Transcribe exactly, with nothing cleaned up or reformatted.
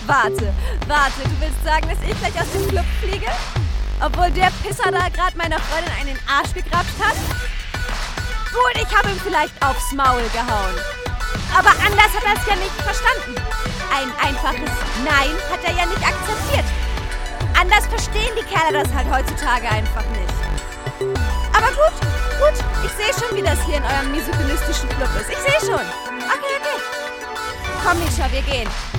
Warte, warte, du willst sagen, dass ich gleich aus dem Club fliege? Obwohl der Pisser da gerade meiner Freundin einen in den Arsch gegrapscht hat? Gut, ich habe ihm vielleicht aufs Maul gehauen. Aber anders hat er es ja nicht verstanden. Ein einfaches Nein hat er ja nicht akzeptiert. Anders verstehen die Kerle das halt heutzutage einfach nicht. Aber gut, gut, ich sehe schon, wie das hier in eurem misogynistischen Club ist. Ich sehe schon. Okay, okay. Komm, Mischa, wir gehen.